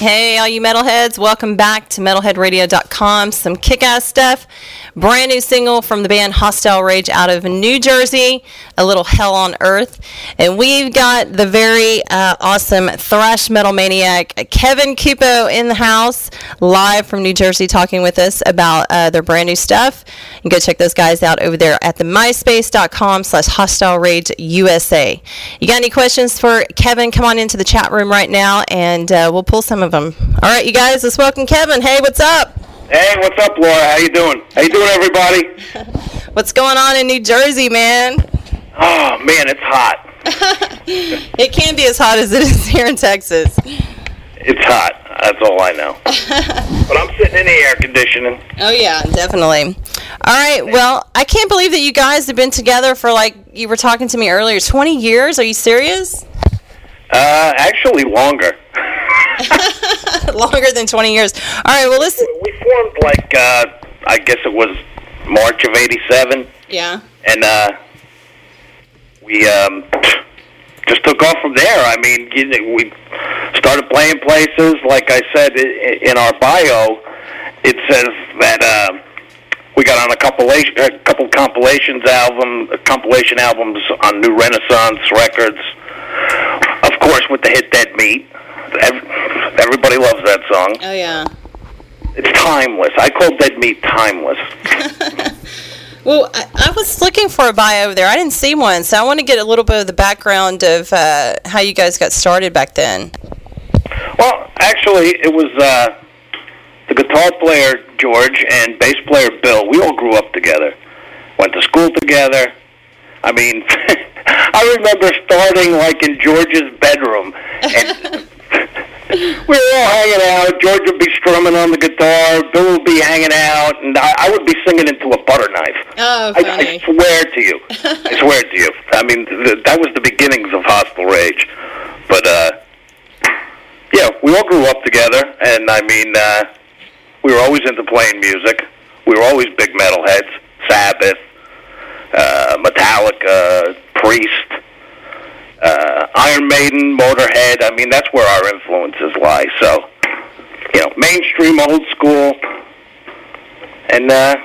Hey, all you metalheads, welcome back to metalheadradio.com. Some kick-ass stuff. Brand new single from the band Hostile Rage out of New Jersey, A Little Hell on Earth. And we've got the very awesome thrash metal maniac Kevin Kupo in the house, live from New Jersey, talking with us about their brand new stuff. You can go check those guys out over there at the myspace.com/Hostile Rage USA. You got any questions for Kevin? Come on into the chat room right now, and we'll pull some of them. All right, you guys, let's welcome Kevin. Hey, what's up? Hey, what's up, Laura? How you doing? How you doing, everybody? What's going on in New Jersey, man? Oh, man, it's hot. It can be as hot as it is here in Texas. It's hot. That's all I know. But I'm sitting in the air conditioning. Oh, yeah, definitely. All right, well, I can't believe that you guys have been together for, like, you were talking to me earlier, 20 years? Are you serious? Actually, longer. Longer than 20 years. All right, well, listen. We formed, like, I guess it was March of 87. Yeah. And we just took off from there. I mean, we started playing places. Like I said in our bio, it says that we got on a couple compilation albums on New Renaissance Records. Of course, with the hit Dead Meat. Everybody loves that song. Oh, yeah. It's timeless. I call Dead Meat timeless. Well, I was looking for a bio there. I didn't see one, so I want to get a little bit of the background of how you guys got started back then. Well, actually, it was the guitar player, George, and bass player, Bill. We all grew up together. Went to school together. I mean, I remember starting, like, in George's bedroom, and we were all hanging out. George would be strumming on the guitar. Bill would be hanging out, and I would be singing into a butter knife. Oh, funny. I swear to you. I swear to you. I mean, that was the beginnings of Hostile Rage. But, yeah, we all grew up together, and, I mean, we were always into playing music. We were always big metalheads. Sabbath, Metallica, Priest, Iron Maiden, Motorhead. I mean, that's where our influences lie. So, you know, mainstream, old school, and that's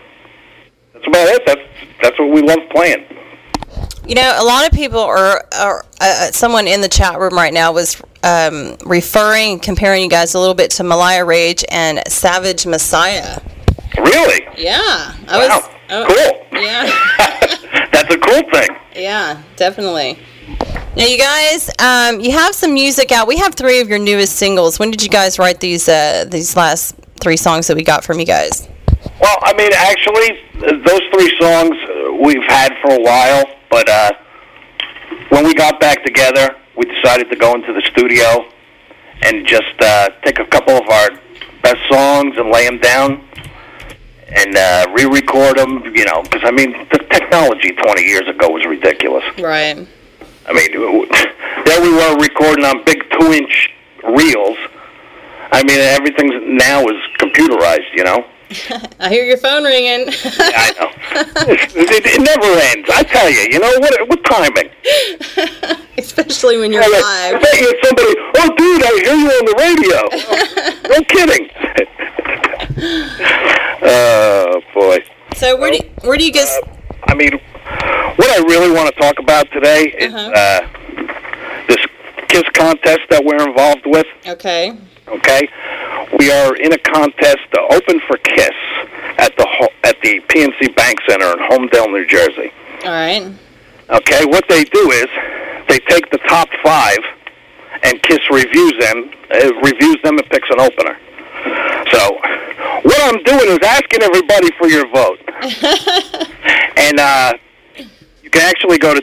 about it. That's what we love playing. You know, a lot of people are someone in the chat room right now was comparing you guys a little bit to Malaya Rage and Savage Messiah. Really? Yeah. Wow. Cool. Yeah. That's a cool thing. Yeah, definitely. Now, you guys, you have some music out. We have 3 of your newest singles. When did you guys write these last 3 songs that we got from you guys? Well, I mean, actually, those 3 songs we've had for a while, but when we got back together, we decided to go into the studio and just take a couple of our best songs and lay them down and re-record them, you know, because, I mean, the technology 20 years ago was ridiculous. Right. I mean, there we were recording on big 2-inch reels. I mean, everything now is computerized, you know? I hear your phone ringing. Yeah, I know. It never ends. I tell you, you know, what timing? Especially when you're live. I bet you somebody, oh, dude, I hear you on the radio. No kidding. Oh, boy. So where do you guys... I mean, what I really want to talk about today is this KISS contest that we're involved with. Okay. Okay? We are in a contest open for KISS at the PNC Bank Center in Homedale, New Jersey. All right. Okay, what they do is they take the top 5 and KISS reviews them and picks an opener. So what I'm doing is asking everybody for your vote. And you can actually go to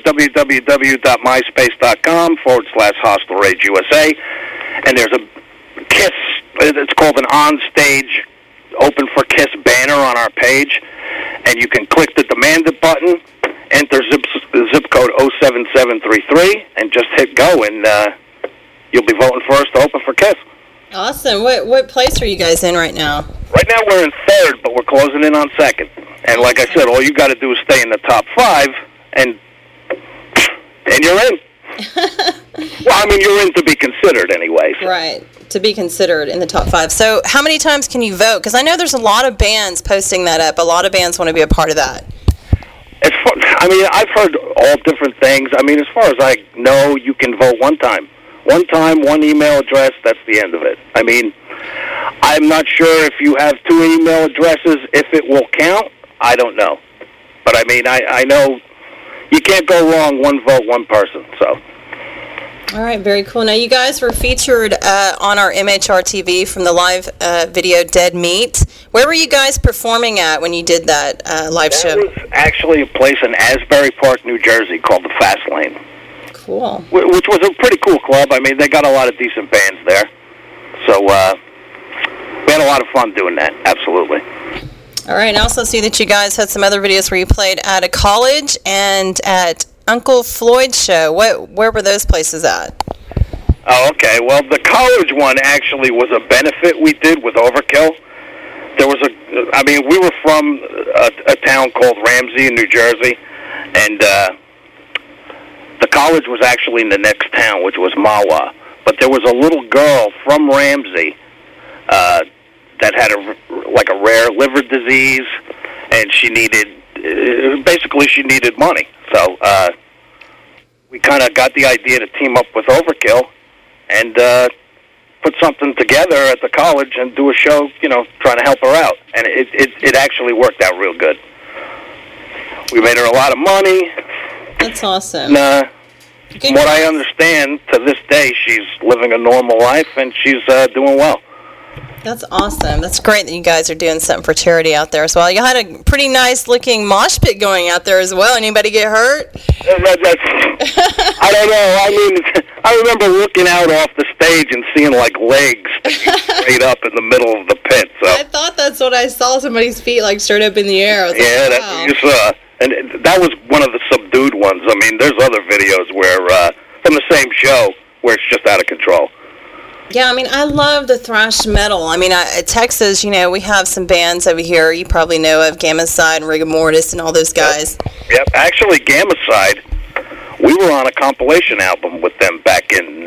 www.myspace.com/Hostile Rage USA, and there's a KISS, it's called an on-stage Open for KISS banner on our page, and you can click the Demanded button, enter zip code 07733, and just hit go, and you'll be voting for us to open for KISS. Awesome. What place are you guys in right now? Right now we're in 3rd, but we're closing in on 2nd. And like I said, all you got to do is stay in the top 5, and you're in. Well, I mean, you're in to be considered anyway. So. Right. to be considered in the top 5. So how many times can you vote? Because I know there's a lot of bands posting that up. A lot of bands want to be a part of that. I mean, I've heard all different things. I mean, as far as I know, you can vote one time. One time, one email address, that's the end of it. I mean, I'm not sure if you have 2 email addresses, if it will count. I don't know. But, I mean, I know you can't go wrong, one vote, one person, so. All right, very cool. Now, you guys were featured on our MHR TV from the live video Dead Meat. Where were you guys performing at when you did that live show? That was actually a place in Asbury Park, New Jersey called the Fast Lane. Cool. Which was a pretty cool club. I mean, they got a lot of decent bands there. So we had a lot of fun doing that, absolutely. All right, and I also see that you guys had some other videos where you played at a college and at Uncle Floyd's show. Where were those places at? Oh, okay. Well, the college one actually was a benefit we did with Overkill. There was we were from a town called Ramsey in New Jersey, and the college was actually in the next town, which was Mahwah. But there was a little girl from Ramsey that had a rare liver disease, and she needed money. So we kind of got the idea to team up with Overkill and put something together at the college and do a show, trying to help her out. And it actually worked out real good. We made her a lot of money. That's awesome. From what I understand, to this day, she's living a normal life, and she's doing well. That's awesome. That's great that you guys are doing something for charity out there as well. You had a pretty nice-looking mosh pit going out there as well. Anybody get hurt? I don't know. I mean, I remember looking out off the stage and seeing, legs straight up in the middle of the pit. So I thought that's what I saw, somebody's feet, straight up in the air. I was yeah, like, wow. That's what you saw. And that was one of the subdued ones. I mean, there's other videos where, from the same show, where it's just out of control. Yeah, I mean, I love the thrash metal. I mean, Texas, we have some bands over here you probably know of, Gamma Side and Rigor Mortis and all those guys. Yep. Actually, Gamma Side, we were on a compilation album with them back in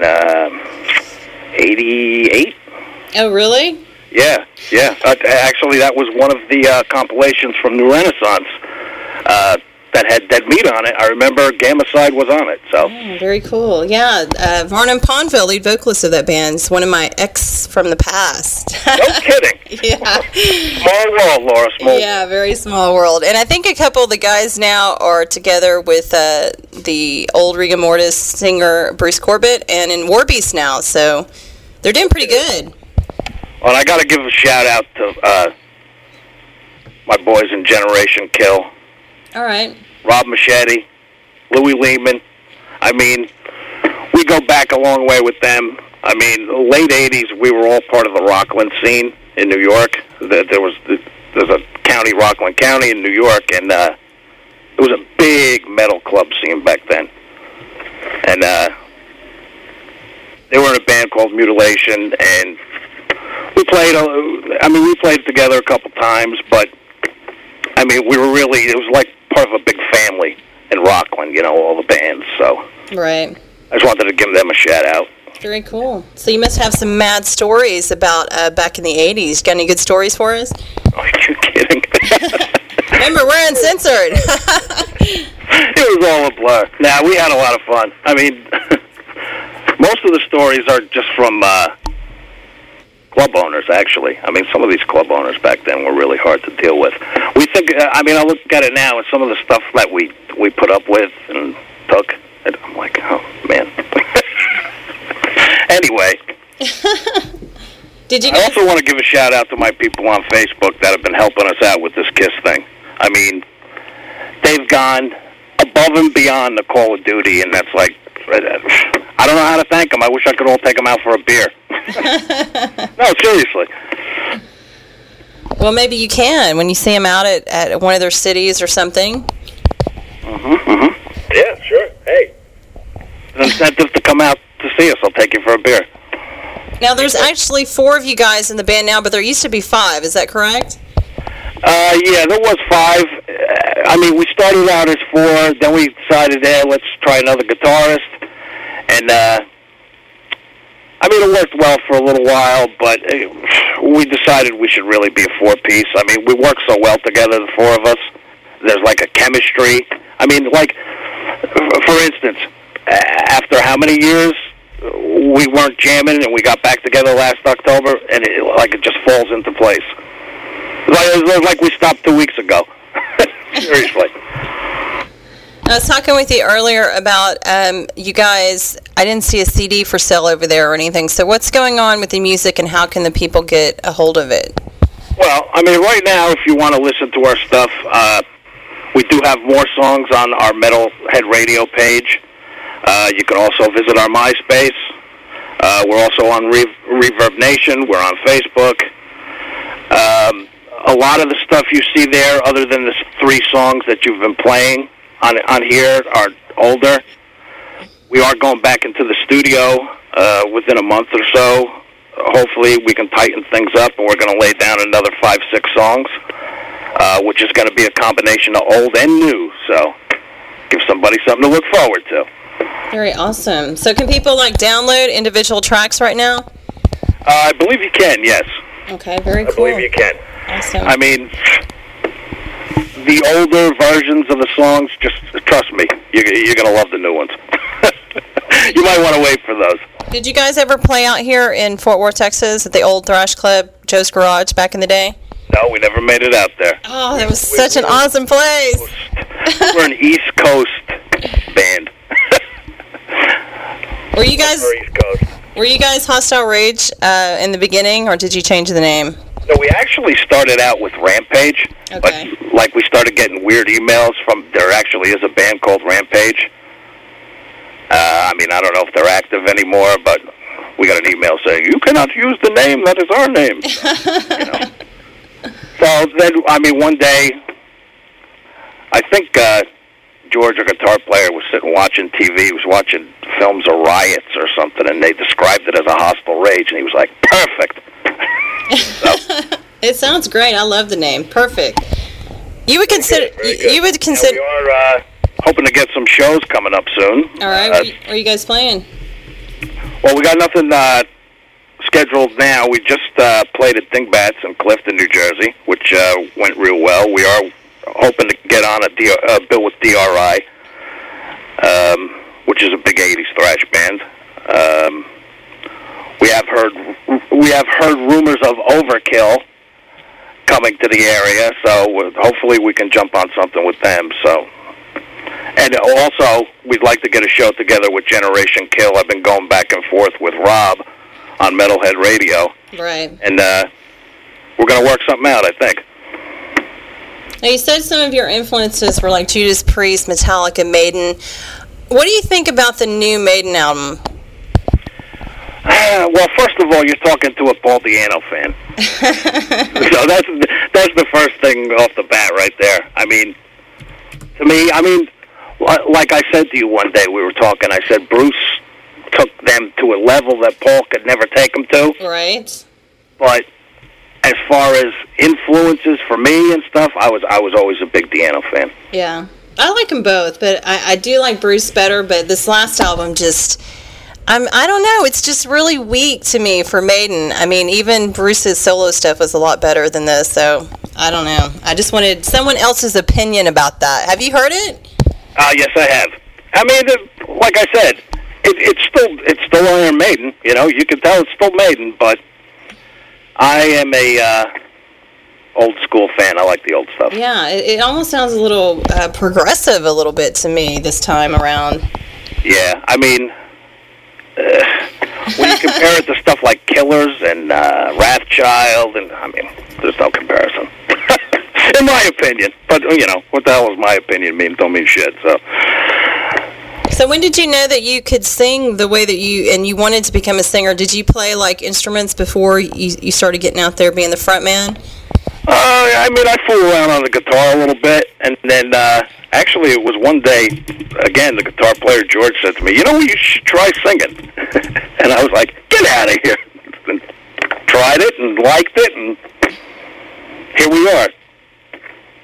88. Oh, really? Yeah. Actually, that was one of the compilations from New Renaissance that had Dead Meat on it. I remember Gamma Side was on it. So very cool. Yeah, Vernon Ponville, lead vocalist of that band, is one of my ex from the past. No kidding. Yeah. Small world, Laura. Small. Yeah, very small world. And I think a couple of the guys now are together with the old Rigor Mortis singer Bruce Corbett and in Warbeast now. So they're doing pretty good. Well, I got to give a shout out to my boys in Generation Kill. All right. Rob Machete, Louis Lehman. I mean, we go back a long way with them. I mean, late 80s, we were all part of the Rockland scene in New York. There's a county, Rockland County in New York, and it was a big metal club scene back then. And they were in a band called Mutilation, and we played together a couple times, but I mean, it was like part of a big family in Rockland, all the bands, so. Right. I just wanted to give them a shout out. Very cool. So you must have some mad stories about back in the 80s. Got any good stories for us? Are you kidding? Remember, we're uncensored. It was all a blur. Nah, we had a lot of fun. I mean, most of the stories are just from club owners, actually. I mean, some of these club owners back then were really hard to deal with. I look at it now, and some of the stuff that we put up with and took, and I'm like, oh, man. Anyway. I also want to give a shout-out to my people on Facebook that have been helping us out with this KISS thing. I mean, they've gone above and beyond the Call of Duty, and that's like, I don't know how to thank them. I wish I could all take them out for a beer. No, seriously. Well, maybe you can when you see them out at one of their cities or something. Yeah, sure. Hey, an incentive to come out to see us. I'll take you for a beer. Now, there's actually 4 of you guys in the band now, but there used to be 5. Is that correct? Yeah, there was 5. I mean, we started out as 4. Then we decided, let's try another guitarist. And I mean, it worked well for a little while, but we decided we should really be a four-piece. I mean, we work so well together, the four of us. There's like a chemistry. I mean, like, for instance, after how many years we weren't jamming and we got back together last October, and it just falls into place. Like we stopped 2 weeks ago. Seriously. I was talking with you earlier about you guys. I didn't see a CD for sale over there or anything. So what's going on with the music, and how can the people get a hold of it? Well, I mean, right now, if you want to listen to our stuff, we do have more songs on our Metalhead Radio page. You can also visit our MySpace. We're also on Reverb Nation. We're on Facebook. A lot of the stuff you see there, other than the 3 songs that you've been playing on here, are older. We are going back into the studio within a month or so. Hopefully we can tighten things up, and we're going to lay down another 5-6 songs, which is going to be a combination of old and new. So give somebody something to look forward to. Very awesome. So can people download individual tracks right now? I believe you can, yes. Okay, very cool. I believe you can. Awesome. I mean, the older versions of the songs, just trust me, you're going to love the new ones. You might want to wait for those. Did you guys ever play out here in Fort Worth, Texas, at the old thrash club, Joe's Garage, back in the day? No, we never made it out there. Oh, that was such an awesome place. We're an East Coast band. Were you guys Hostile Rage in the beginning, or did you change the name? No, we actually started out with Rampage, okay. But we started getting weird emails from. There actually is a band called Rampage. I mean, I don't know if they're active anymore, but we got an email saying you cannot use the name that is our name. So then, I mean, one day, I think George, our guitar player, was sitting watching TV. He was watching films of riots or something, and they described it as a Hostile Rage, and he was like, perfect. So. It sounds great. I love the name. Perfect. You would consider. You would consider. Yeah, we are hoping to get some shows coming up soon. All right. Where are you guys playing? Well, we got nothing scheduled now. We just played at Dingbats in Clifton, New Jersey, which went real well. We are hoping to get on a bill with DRI, which is a big '80s thrash band. We have heard rumors of Overkill coming to the area, so hopefully we can jump on something with them. So, and also we'd like to get a show together with Generation Kill. I've been going back and forth with Rob on Metalhead Radio, right? And we're going to work something out, I think. Now, you said some of your influences were like Judas Priest, Metallica, Maiden. What do you think about the new Maiden album? Well, first of all, you're talking to a Paul Di'Anno fan. So that's the first thing off the bat right there. I mean, to me, like I said to you one day, we were talking, I said Bruce took them to a level that Paul could never take them to. Right. But as far as influences for me and stuff, I was always a big Di'Anno fan. Yeah. I like them both, but I do like Bruce better, but this last album just... I don't know. It's just really weak to me for Maiden. I mean, even Bruce's solo stuff was a lot better than this, so I don't know. I just wanted someone else's opinion about that. Have you heard it? Yes, I have. I mean, like I said, it's still Iron Maiden. You know, you can tell it's still Maiden, but I am a old school fan. I like the old stuff. Yeah, it almost sounds a little progressive a little bit to me this time around. Yeah, I mean... when you compare it to stuff like Killers and Wrathchild, and I mean, there's no comparison, in my opinion. But you know, what the hell does my opinion mean? Don't mean shit. So when did you know that you could sing the way that you wanted to become a singer? Did you play like instruments before you started getting out there being the front man? I mean, I fool around on the guitar a little bit, and then actually it was one day, again, the guitar player George said to me, you know, you should try singing. And I was like, get out of here. And tried it and liked it, and here we are.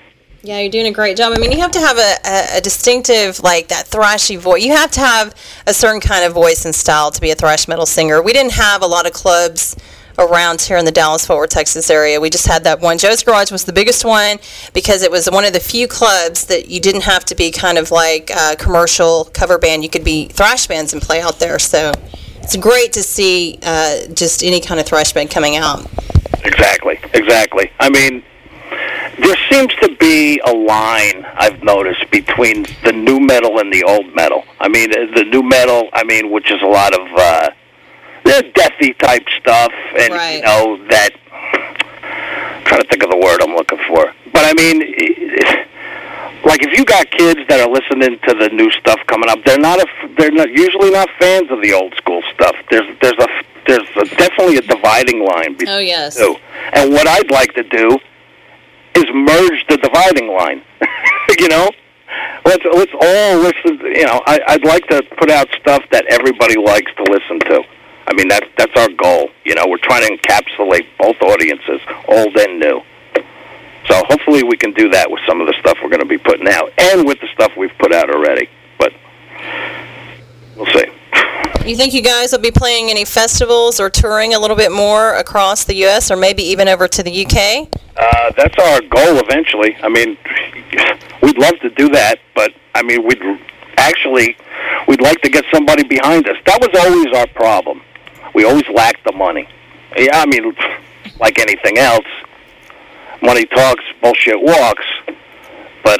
Yeah, you're doing a great job. I mean, you have to have a distinctive, like, that thrashy voice. You have to have a certain kind of voice and style to be a thrash metal singer. We didn't have a lot of clubs around here in the Dallas-Fort Worth, Texas area. We just had that one. Joe's Garage was the biggest one because it was one of the few clubs that you didn't have to be kind of like a commercial cover band. You could be thrash bands and play out there. So it's great to see just any kind of thrash band coming out. Exactly. I mean, there seems to be a line, I've noticed, between the new metal and the old metal. I mean, the new metal, which is a lot of deathy type stuff, and, right. That... I'm trying to think of the word I'm looking for. But, I mean, like, if you got kids that are listening to the new stuff coming up, they're usually not fans of the old school stuff. There's definitely a dividing line between the two. And what I'd like to do is merge the dividing line. Let's all listen. I'd like to put out stuff that everybody likes to listen to. I mean, that's our goal. We're trying to encapsulate both audiences, old and new. So hopefully we can do that with some of the stuff we're going to be putting out, and with the stuff we've put out already. But we'll see. You think you guys will be playing any festivals or touring a little bit more across the U.S. or maybe even over to the U.K.? That's our goal eventually. I mean, we'd love to do that, but, we'd like to get somebody behind us. That was always our problem. We always lacked the money. Yeah, like anything else, money talks, bullshit walks. But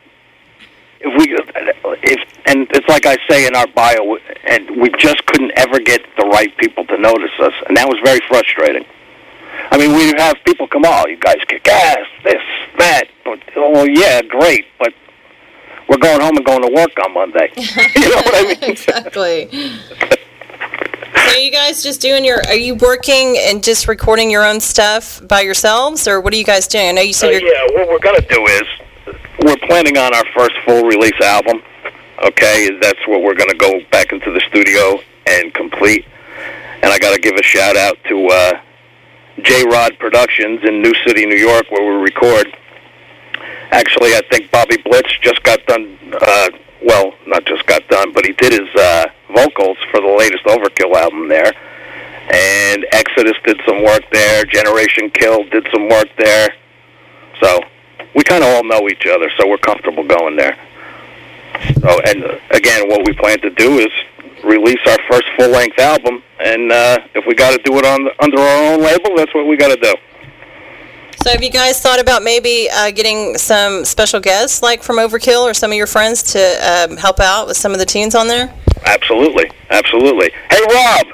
and it's like I say in our bio, and we just couldn't ever get the right people to notice us, and that was very frustrating. We'd have people come, oh, you guys kick ass, this, that. But, yeah, great, but we're going home and going to work on Monday. You know what I mean? Exactly. So you guys just are you working and just recording your own stuff by yourselves, or what are you guys doing? I know you said Yeah, what we're going to do is, we're planning on our first full release album, okay? That's what we're going to go back into the studio and complete. And I got to give a shout-out to J-Rod Productions in New City, New York, where we record. Actually, I think Bobby Blitz just got done, not just got done, but he did his vocals for the latest Overkill album there. And Exodus did some work there. Generation Kill did some work there. So we kind of all know each other, so we're comfortable going there. So, and again, what we plan to do is release our first full-length album, and if we got to do it under our own label, that's what we got to do. So have you guys thought about maybe getting some special guests, like from Overkill or some of your friends, to help out with some of the tunes on there? Absolutely. Hey, Rob!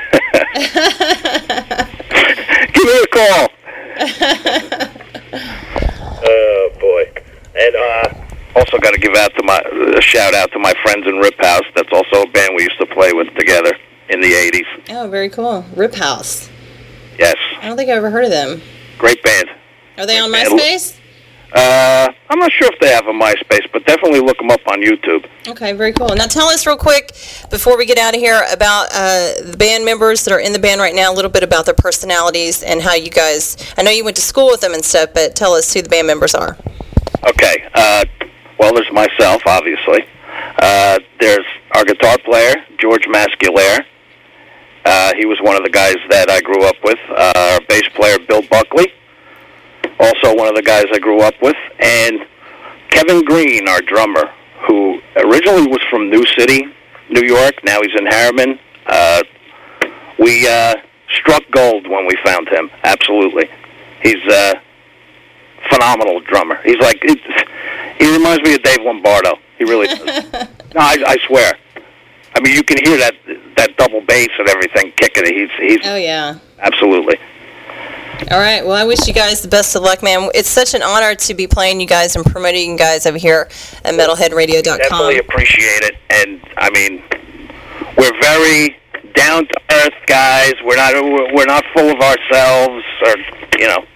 Give me a call. Oh, boy. And also got to give a shout-out to my friends in Rip House. That's also a band we used to play with together in the 80s. Oh, very cool. Rip House. Yes. I don't think I've ever heard of them. Great band. Are they on MySpace? I'm not sure if they have a MySpace, but definitely look them up on YouTube. Okay, very cool. Now tell us real quick, before we get out of here, about the band members that are in the band right now, a little bit about their personalities and how you guys, I know you went to school with them and stuff, but tell us who the band members are. Okay. Well, there's myself, obviously. There's our guitar player, George Masculaire. He was one of the guys that I grew up with. Our bass player, Bill Buckley. Also one of the guys I grew up with. And Kevin Green, our drummer, who originally was from New City, New York. Now he's in Harriman. We struck gold when we found him. Absolutely. He's a phenomenal drummer. He's like, he reminds me of Dave Lombardo. He really does. No, I swear. I mean, you can hear that double bass and everything kicking it. He's oh, yeah. Absolutely. All right. Well, I wish you guys the best of luck, man. It's such an honor to be playing you guys and promoting you guys over here at MetalheadRadio.com. Definitely appreciate it. And, I mean, we're very down-to-earth guys. We're not full of ourselves. Or, you know,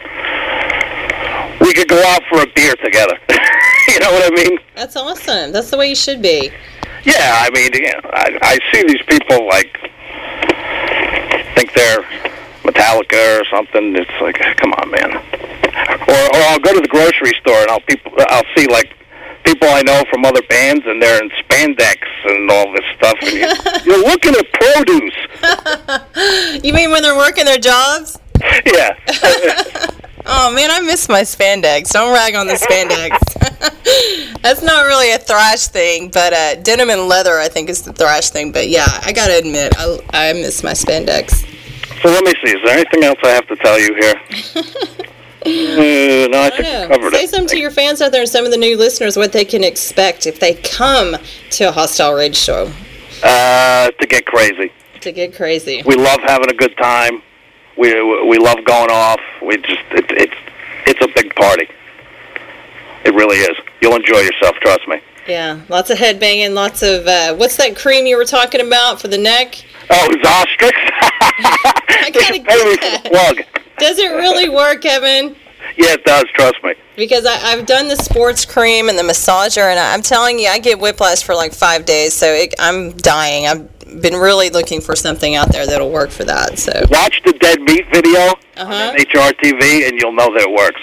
we could go out for a beer together. You know what I mean? That's awesome. That's the way you should be. Yeah, I mean, you know, I see these people, like, think they're Metallica or something. It's like, come on, man. Or I'll go to the grocery store and I'll see like people I know from other bands, and they're in spandex and all this stuff, and you're looking at produce. You mean when they're working their jobs? Yeah. Oh man, I miss my spandex. Don't rag on the spandex. That's not really a thrash thing, but denim and leather I think is the thrash thing. But yeah, I gotta admit, I miss my spandex. So let me see. Is there anything else I have to tell you here? No, I think I covered it. Say something to your fans out there and some of the new listeners what they can expect if they come to a Hostile Rage show. To get crazy. To get crazy. We love having a good time. We love going off. It's a big party. It really is. You'll enjoy yourself, trust me. Yeah, lots of headbanging, lots of what's that cream you were talking about for the neck? Oh, Zostrix. I gotta get that. Plug. Does it really work, Kevin? Yeah, it does. Trust me. Because I've done the sports cream and the massager, and I'm telling you, I get whiplash for like 5 days, so I'm dying. I've been really looking for something out there that'll work for that. So watch the Dead Meat video on HRTV, and you'll know that it works.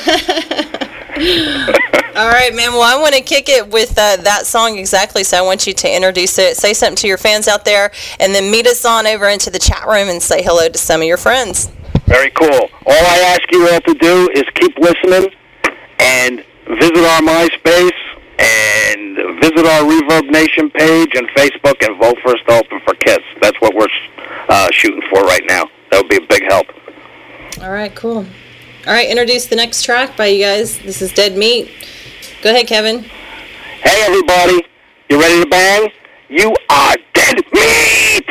All right, man. Well, I want to kick it with that song exactly, so I want you to introduce it, say something to your fans out there, and then meet us on over into the chat room and say hello to some of your friends. Very cool. All I ask you all to do is keep listening and visit our MySpace and visit our Reverb Nation page and Facebook and vote for us to open for KISS. That's what we're shooting for right now. That would be a big help. All right, cool. All right, introduce the next track by you guys. This is Dead Meat. Go ahead, Kevin. Hey, everybody. You ready to bang? You are Dead Meat!